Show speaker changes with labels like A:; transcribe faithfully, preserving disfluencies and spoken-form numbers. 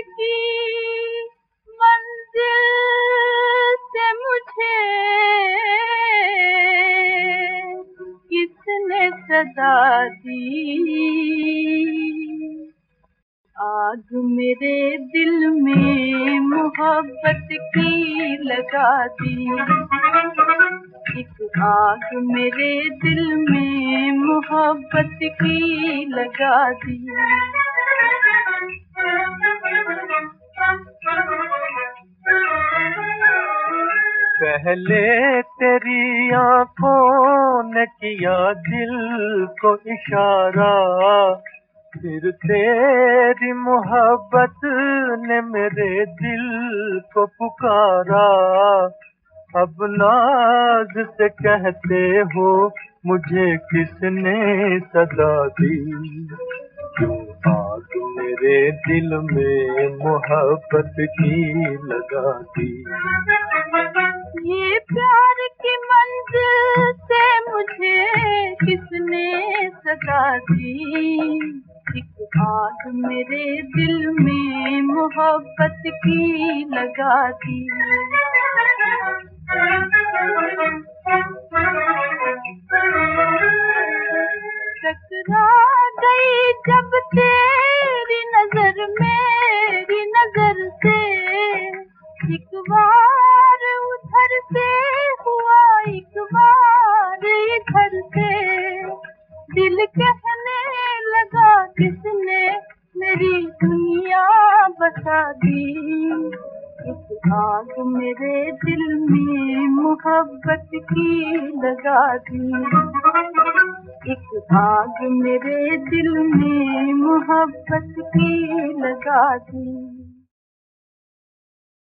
A: की मंजिल से मुझे किसने सदा दी। आग मेरे दिल में मोहब्बत की लगा दी। एक आग मेरे दिल में मोहब्बत की लगा दी।
B: पहले तेरी आंखों ने किया दिल को इशारा, फिर तेरी मोहब्बत ने मेरे दिल को पुकारा। अब नाज से कहते हो मुझे किसने सदा दी। जो आग मेरे दिल में मोहब्बत की लगा दी।
A: ये प्यार की मंजिल से मुझे किसने सदा दी। एक आग मेरे दिल में मोहब्बत की लगा दी। टकरा गई जब तेरी नजर मेरी नजर से, एक बार उधर से हुआ एक बार इधर से। दिल कहने लगा किसने मेरी दुनिया बसा दी। एक आग मेरे दिल में मोहब्बत की लगा दी। एक आग मेरे दिल में मोहब्बत की लगा दी।